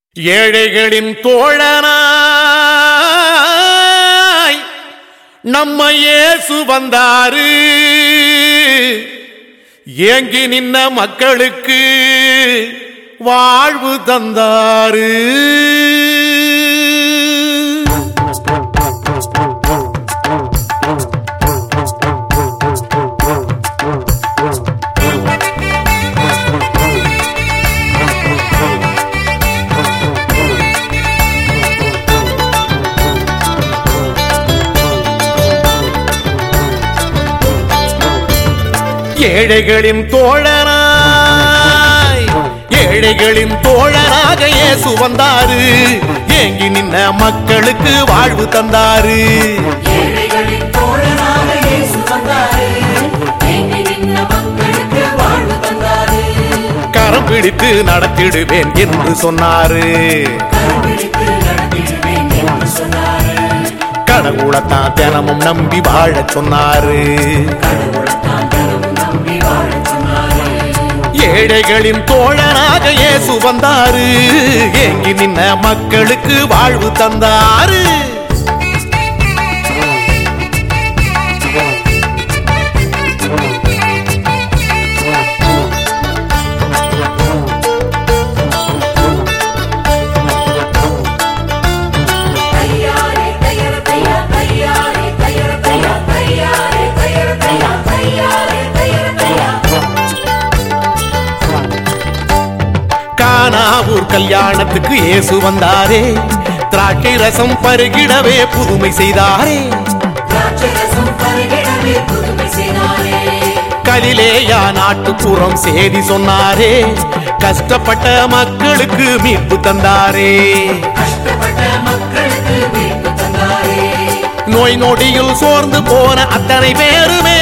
ஏழைகளின் தோழனாய் நம்ம இயேசு வந்தாரு. ஏங்கி நின்ன மக்களுக்கு வாழ்வு தந்தாரு. ஏழைகளின் தோழனாய் ஏழைகளின் தோழனாக இயேசு வந்தாரு. ஏங்கி நின்ன மக்களுக்கு வாழ்வு தந்தாரு. ஏழைகளின் தோழனாக இயேசு வந்தாரு. ஏங்கி நின்ன மக்களுக்கு வாழ்வு தந்தாரு. கரம் பிடித்து நடத்திடுவேன் என்று சொன்னாரு. கரம் பிடித்து நடத்திடுவேன் என்று சொன்னாரு. கடவுளைத்தான் தினமும் நம்பி வாழச் சொன்னாரு. ஏழைகளின் தோழனாக இயேசு வந்தாரு. ஏங்கி நின்ன மக்களுக்கு வாழ்வு தந்தாரு. கானாவூர் கல்யாணத்துக்கு இயேசு வந்தாரே. திராட்சை ரசம் பருகிடவே புதுமை செய்தாரே. கலிலேயா நாட்டுப்புறம் செய்தி சொன்னாரே. கஷ்டப்பட்ட மக்களுக்கு மீட்பு தந்தாரே. நோய் நொடியில் சோர்ந்து போன அத்தனை பேருமே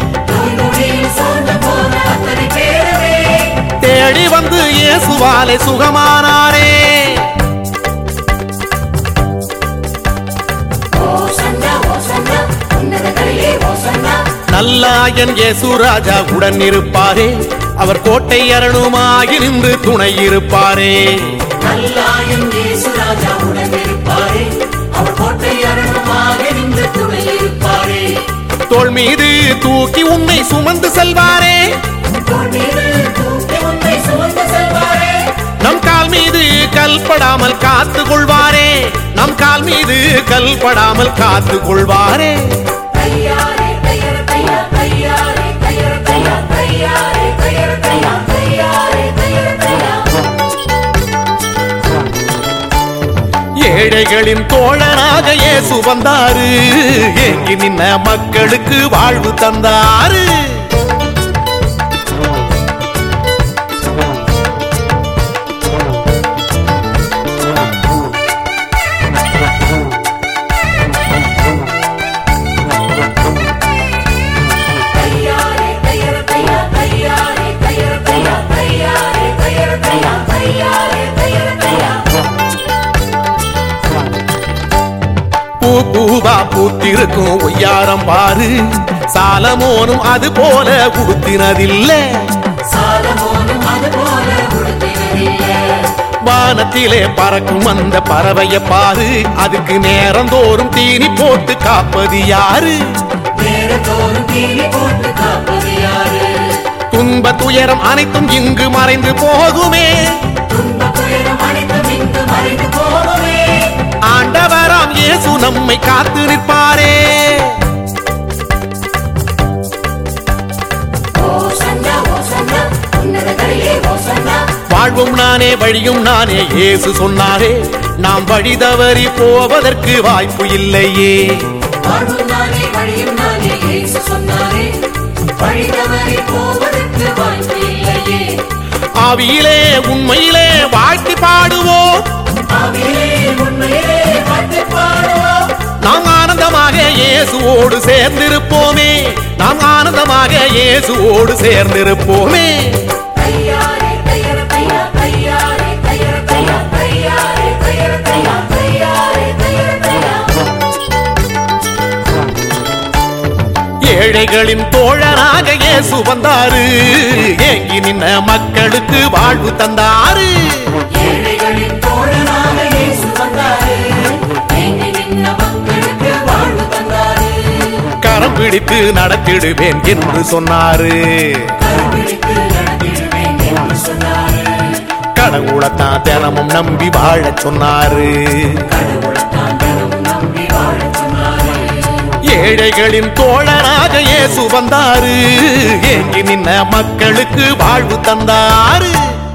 தேடி வந்து இயேசுவாலே சுகமானாரே. நல்லாயன் இயேசு ராஜா உடன் இருப்பாரே. அவர் கோட்டை அரணுமாகி நின்று துணை இருப்பாரே. தோள் மீது தூக்கி உன்னை சுமந்து செல்வாரே. நம் கால் மீது கல்படாமல் காத்து கொள்வாரே. நம் கால் மீது கல்படாமல் காத்து கொள்வாரே. ஏழைகளின் தோழனாக இயேசு வந்தாரு. ஏங்கி நின்ன மக்களுக்கு வாழ்வு தந்தாரு. பூவா பூத்திருக்கும் ஒய்யாரம் பாரு. சாலமோனும் அது போல உடுத்தினதில்லை. வானத்திலே பறக்கும் அந்த பறவைய பாரு. அதுக்கு நேரந்தோறும் தீனி போட்டு காப்பது யாரு? துன்ப துயரம் அனைத்தும் இங்கு மறைந்து போகுமே. ஆண்டவராம் இயேசு நம்மை காத்து நிற்பாரே. வாழ்வும் நானே வழியும் நானே இயேசு சொன்னாரே. நாம் வழி தவறி போவதற்கு வாய்ப்பு இல்லையே. ஆவியிலே உண்மையிலே வாழ்த்தி பாடுவோம். நாம் ஆனந்தமாக இயேசுவோடு சேர்ந்திருப்போமே. நாம் ஆனந்தமாக இயேசுவோடு சேர்ந்திருப்போமே. ஏழைகளின் தோழனாக இயேசு வந்தாரு. ஏங்கி நின்ன மக்களுக்கு வாழ்வு தந்தாரு. ஏழைகளின் தோழனாக கரம்பிடித்து நடத்திடுவேன் என்று சொன்னாரு. கரம்பிடித்து நடத்திடுவேன் என்று சொன்னாரு. கடவுளைத்தான் தினமும் நம்பி வாழச் சொன்னாரு. கடவுளைத்தான் தினமும் நம்பி வாழச் சொன்னாரு. ஏழைகளின் தோழனாக இயேசு வந்தாரு. ஏங்கி நின்ன மக்களுக்கு வாழ்வு தந்தாரு.